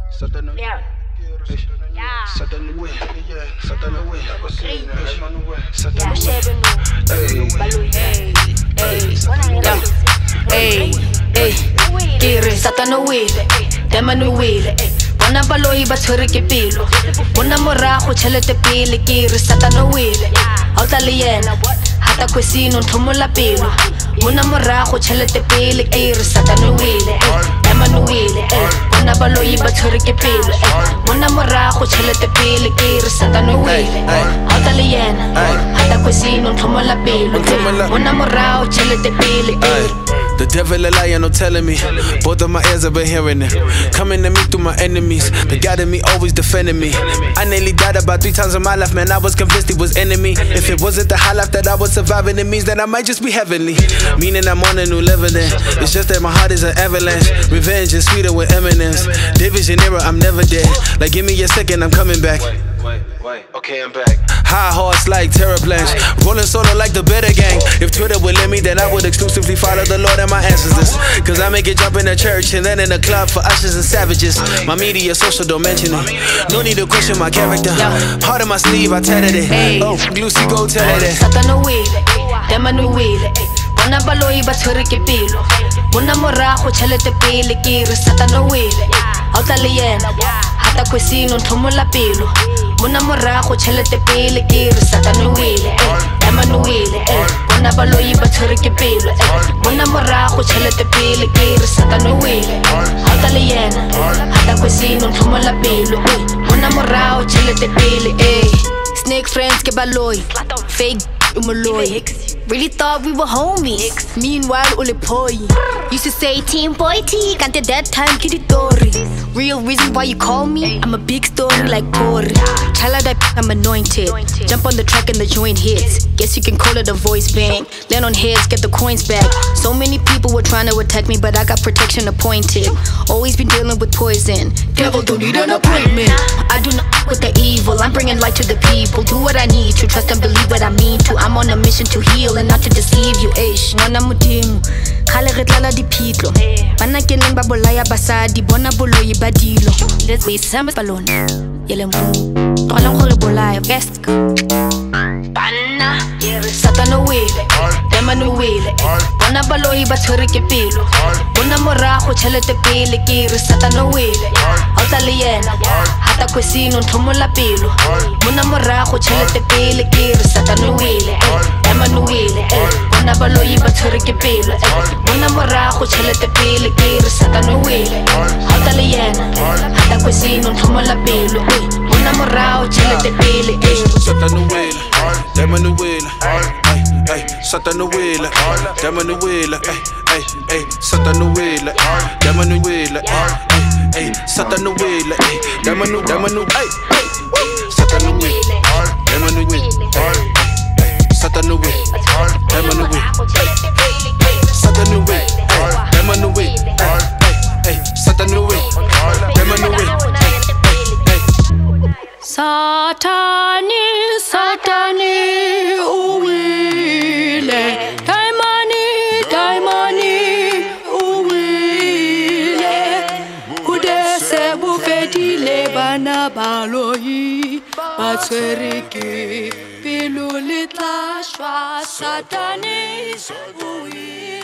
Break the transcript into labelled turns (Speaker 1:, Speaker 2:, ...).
Speaker 1: Yeah. Kiri Satana wile, demanu wile. Bona baloi ba tshwere ke pelo. Bona morago tšhelete pele kiri Satana wile. Ha o tla le yena, hata kwesino nthomola pelo. Bona morago tšhelete pele kiri Satana wile. Demanu wile, bona baloi ba tshwere ke pelo. Bona morago tšhelete pele kiri Satana wile. Ha o tla le yena, hata kwesino nthomola pelo. Bona morago tšhelete pele kiri.
Speaker 2: The devil a liar, no telling me. Both of my ears have been hearing it. Coming to me through my enemies. They guided me, always defending me. I nearly died about 3 times in my life, man. I was convinced he was enemy. If it wasn't the high life that I was surviving, it means that I might just be heavenly. Meaning I'm on a new level then. It's just that my heart is an avalanche. Revenge is sweeter with M&M's. Division era, I'm never dead. Like give me a second, I'm coming back.
Speaker 3: Wait, okay, I'm back.
Speaker 2: High horse like terror plans. Rolling solo like the Better Gang. If Twitter would let me, then I would exclusively follow the Lord and my ancestors. Cause I make it jump in the church and then in the club for ushers and savages. My media, social, don't mention it. No need to question my character. Heart on my sleeve, I tatted it. Oh, Lucy, go tell her that.
Speaker 1: Satana wile, demanu wile. Bona baloi ba tshwere ke pelo. Bona morago tšhelete pele kiri Satana wile. Ha o tla le yena, hata kwesino nthomola pelo. Bona morago tšhelete pele kiri Satana wile. Demanu wile, bona baloi ba tshwere ke pelo. Bona morago tšhelete pele kiri Satana wile. Ha o tla le yena, hata kwesino nthomola pelo. Bona morago tšhelete pele. Snake friends ke baloi, fake umoloi. Really thought we were homies. Meanwhile, ulipoi. Used to say team boy T, can't that time kiritori. Real reason why you call me? I'm a big story like Tori. Chala that I'm anointed. Jump on the track and the joint hits. Guess you can call it a voice bank. Land on heads, get the coins back. So many people were trying to attack me, but I got protection appointed. Always been dealing with poison. Devil don't need an appointment. I do not with the evil. I'm bringing light to the people. Do what I need to, trust and believe what I mean to. I'm on a mission to heal and not to deceive you. Ngwana modimo, khale re tlala dipitlo. Bana ke neng ba bolaya basadi, bona boloi ba dilo. Let's be some balloon. Yelembu, tlolang gore bolaya best. Bana, Satana wile, demanu wile. Bona baloi ba tshwere ke pelo. Bona morago tšhelete pele kiri Satana wile. Ha o tla le yena, hata kwesino nthomola pelo. Bona morago tšhelete pele kiri Satana wile. Demanu wile, bona baloi ba tshwere ke pelo. Bona morago tšhelete pele kiri Satana wile. Ha o tla le yena, hata kwesino nthomola pelo. Bona morago tšhelete pele.
Speaker 2: Satana wile, demanu wile. Satana wile, demanu wile. Satana wile, demanu wile. Satana wile, demanu, Satana wile, demanu wile. Satana wile, demanu wile. Satana wile, demanu wile. Satana wile, demanu wile.
Speaker 1: Satani, Satani, uwile. Daimani, uwile. Udese bufedile bana baloi. Batserike, pilulitla shwa Satani, uwile.